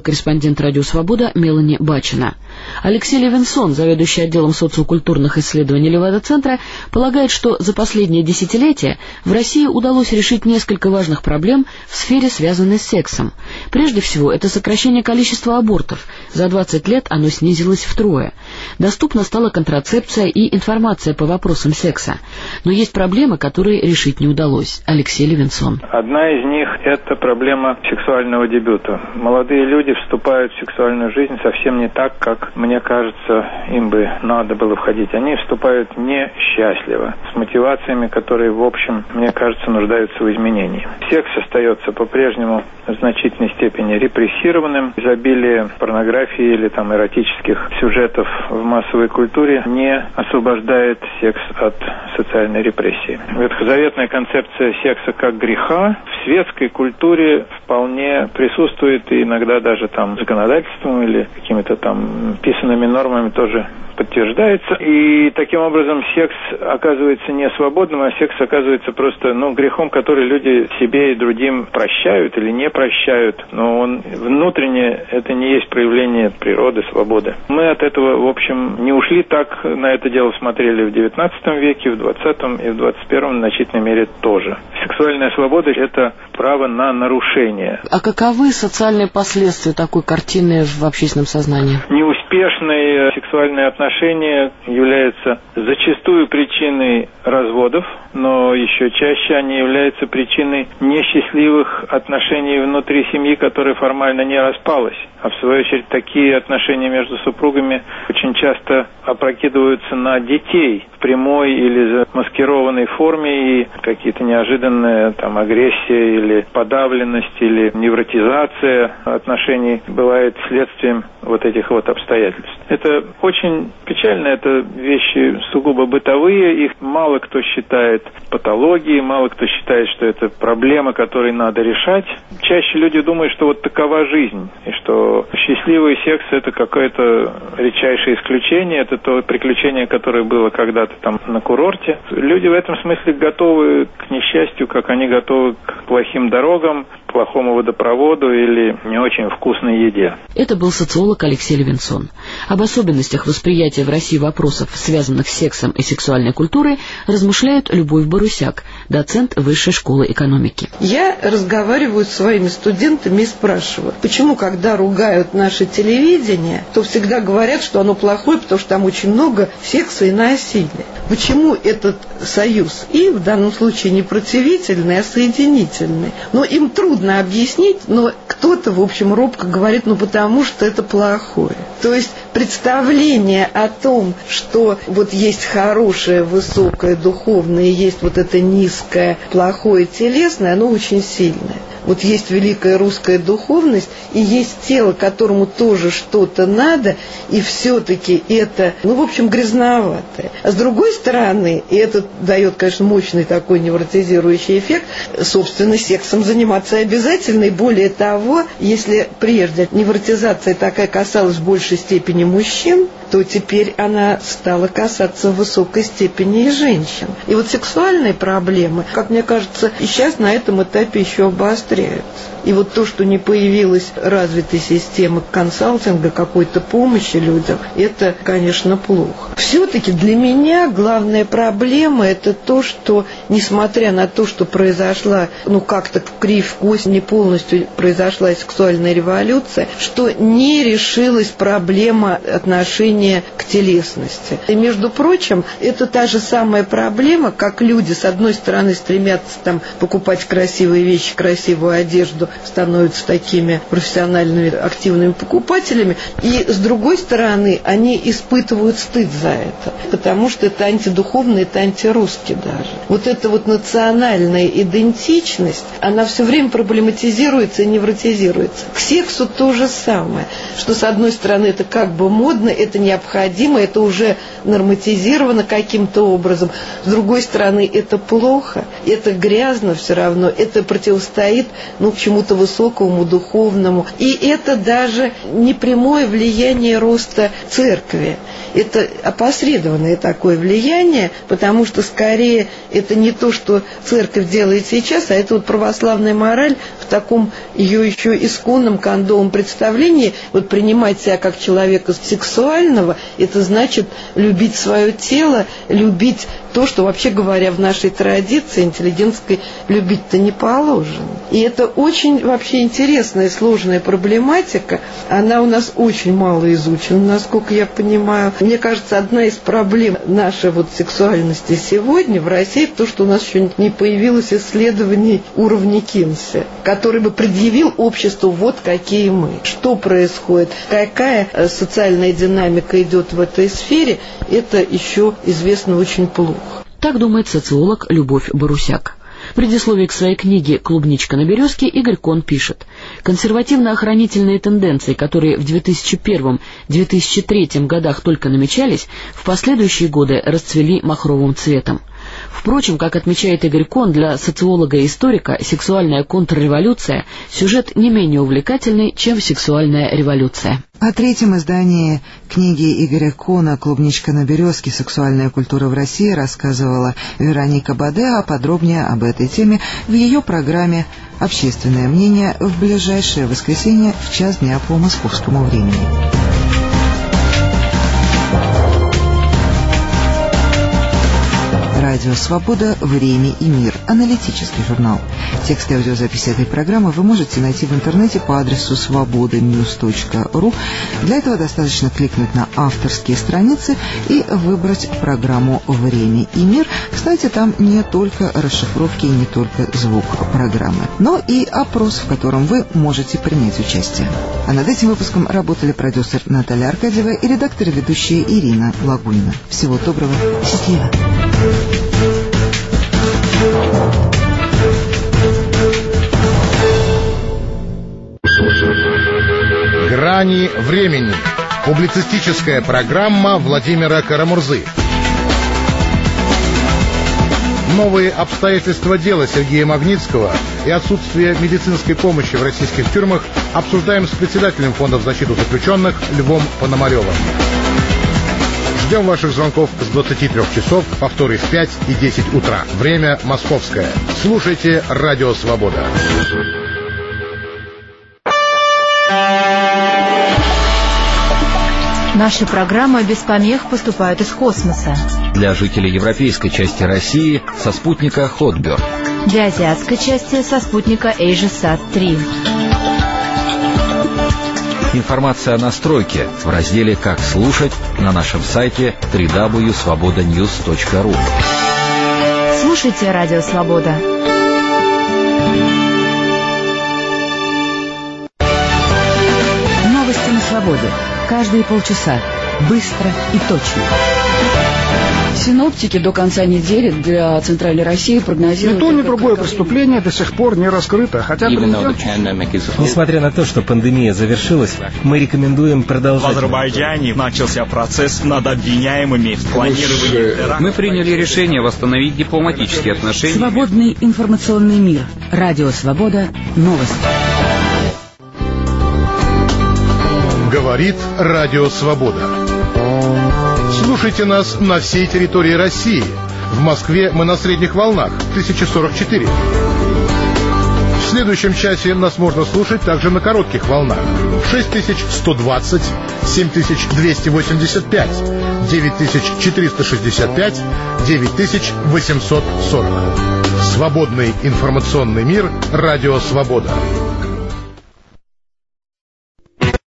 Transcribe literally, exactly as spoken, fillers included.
корреспондент «Радио Свобода» Мелани Бачина. Алексей Левинсон, заведующий отделом социокультурных исследований Левада-центра, полагает, что за последние десятилетия в России удалось решить несколько важных проблем в сфере, связанной с сексом. Прежде всего, это сокращение количества абортов. За двадцать лет оно снизилось втрое. Доступна стала контрацепция и информация по вопросам секса. Но есть проблемы, которые решить не удалось. Алексей Левинсон. Одна из них – это проблема сексуального дебюта. Молодые люди вступают в сексуальную жизнь совсем не так, как, мне кажется, им бы надо было входить. Они вступают несчастливо, с мотивациями, которые, в общем, мне кажется, нуждаются в изменении. Секс остается по-прежнему в значительной степени репрессированным. Изобилие порнографии или там эротических сюжетов в массовой культуре не освобождает секс от социальной репрессии. Ветхозаветная концепция секса как греха в светской культуре вполне присутствует, и иногда даже там законодательством или какими-то там писанными нормами тоже подтверждается. И таким образом секс оказывается не свободным, а секс оказывается просто ну, грехом, который люди себе и другим прощают или не прощают. Но он внутренне это не есть проявление природы, свободы. Мы от этого, в общем, не ушли так. На это дело смотрели в девятнадцатом веке, в двадцатом и в двадцать первом в значительной мере тоже. Сексуальная свобода – это право на нарушение. А каковы социальные последствия такой картины в общественном сознании? Неуспешные сексуальные отношения являются зачастую причиной разводов, но еще чаще они являются причиной несчастливых отношений внутри семьи, которая формально не распалась. А в свою очередь такие отношения между супругами очень часто опрокидываются на детей в прямой или замаскированной форме, и какие-то неожиданные там агрессия или подавленность или невротизация отношений бывает следствием вот этих вот обстоятельств. Это очень печально, это вещи сугубо бытовые, их мало кто считает патологией, мало кто считает, что это проблема, которую надо решать. Чаще люди думают, что вот такова жизнь, и что счастливый секс – это какое-то редчайшее исключение, это то приключение, которое было когда-то там на курорте. Люди в этом смысле готовы к несчастью, как они готовы к плохим дорогам, плохому водопроводу или не очень вкусной еде. Это был социолог Алексей Левинсон. Об особенностях восприятия в России вопросов, связанных с сексом и сексуальной культурой, размышляет Любовь Борусяк, доцент Высшей школы экономики. Я разговариваю с своими студентами и спрашиваю, почему, когда ругают наше телевидение, то всегда говорят, что оно плохое, потому что там очень много секса и насилия. Почему этот союз? И в данном случае не противительный, а соединительный. Но им трудно объяснить, но кто-то, в общем, робко говорит, ну потому что это плохое. То есть представление о том, что вот есть хорошее, высокое, духовное, и есть вот это низкое, плохое, телесное, оно очень сильное. Вот есть великая русская духовность, и есть тело, которому тоже что-то надо, и все-таки это, ну, в общем, грязноватое. А с другой стороны, и это дает, конечно, мощный такой невротизирующий эффект, собственно, сексом заниматься обязательно, и более того, если прежде невротизация такая касалась в большей степени мужчин, то теперь она стала касаться в высокой степени и женщин. И вот сексуальные проблемы, как мне кажется, и сейчас на этом этапе еще обостряются. И вот то, что не появилась развитой системы консалтинга, какой-то помощи людям, это, конечно, плохо. Все-таки для меня главная проблема – это то, что, несмотря на то, что произошла, ну, как-то в кривь в кость, не полностью произошла сексуальная революция, что не решилась проблема отношения к телесности. И, между прочим, это та же самая проблема, как люди, с одной стороны, стремятся там покупать красивые вещи, красивую одежду, становятся такими профессиональными, активными покупателями, и, с другой стороны, они испытывают стыд за это, потому что это антидуховно, это антирусски даже. Вот эта вот национальная идентичность, она все время проблематизируется и невротизируется. К сексу то же самое, что, с одной стороны, это как бы модно, это необходимо, это уже норматизировано каким-то образом, с другой стороны, это плохо, это грязно все равно, это противостоит, ну, к чему-то высокому, духовному. И это даже не прямое влияние роста церкви. это опосредованное такое влияние, потому что скорее это не то, что церковь делает сейчас, а это вот православная мораль в таком ее еще исконном кондовом представлении. Вот принимать себя как человека сексуального, это значит любить свое тело, любить то, что, вообще говоря, в нашей традиции интеллигентской любить-то не положено. И это очень вообще интересная и сложная проблематика. Она у нас очень мало изучена, насколько я понимаю. Мне кажется, одна из проблем нашей вот сексуальности сегодня в России то, что у нас еще не появилось исследований уровня Кинси, который бы предъявил обществу вот какие мы. Что происходит, какая социальная динамика идет в этой сфере, это еще известно очень плохо. Так думает социолог Любовь Борусяк. В предисловии к своей книге «Клубничка на березке» Игорь Кон пишет: консервативно-охранительные тенденции, которые в две тысячи первом — две тысячи третьем годах только намечались, в последующие годы расцвели махровым цветом. Впрочем, как отмечает Игорь Кон, для социолога и историка сексуальная контрреволюция — сюжет не менее увлекательный, чем сексуальная революция. О третьем издании книги Игоря Кона «Клубничка на березке. Сексуальная культура в России» рассказывала Вероника Баде, а подробнее об этой теме в ее программе «Общественное мнение» в ближайшее воскресенье в час дня по московскому времени. Радио «Свобода. Время и мир». Аналитический журнал. Текст и аудиозаписи этой программы вы можете найти в интернете по адресу свобода ньюс точка ру. Для этого достаточно кликнуть на авторские страницы и выбрать программу «Время и мир». Кстати, там не только расшифровки и не только звук программы, но и опрос, в котором вы можете принять участие. А над этим выпуском работали продюсер Наталья Аркадьева и редактор и ведущая Ирина Лагунина. Всего доброго. Счастливо. Грани времени. Публицистическая программа Владимира Карамурзы. Новые обстоятельства дела Сергея Магнитского и отсутствие медицинской помощи в российских тюрьмах обсуждаем с председателем Фонда в защиту заключенных Львом Пономаревым. Ждем ваших звонков с двадцати трёх часов, повторы в пять и десять утра. Время московское. Слушайте Радио Свобода. Наши программы без помех поступают из космоса. Для жителей европейской части России со спутника Хотберг. Для азиатской части со спутника Эйжесат три. Информация о настройке в разделе «Как слушать» на нашем сайте дабл ю дабл ю дабл ю точка свобода ньюс точка ру. Слушайте Радио Свобода. Новости на свободе. Каждые полчаса. Быстро и точно. Синоптики до конца недели для Центральной России прогнозируют... Ни то, ни другое преступление до сих пор не раскрыто, хотя президент... Несмотря на то, что пандемия завершилась, мы рекомендуем продолжать... В Азербайджане начался процесс над обвиняемыми в планировании теракта. Мы приняли решение восстановить дипломатические отношения. Свободный информационный мир. Радио Свобода. Новости. Говорит Радио Свобода. Слушайте нас на всей территории России. В Москве мы на средних волнах, тысяча сорок четыре. В следующем часе нас можно слушать также на коротких волнах. шесть тысяч сто двадцать, семь тысяч двести восемьдесят пять, девять тысяч четыреста шестьдесят пять, девять тысяч восемьсот сорок. Свободный информационный мир. Радио Свобода.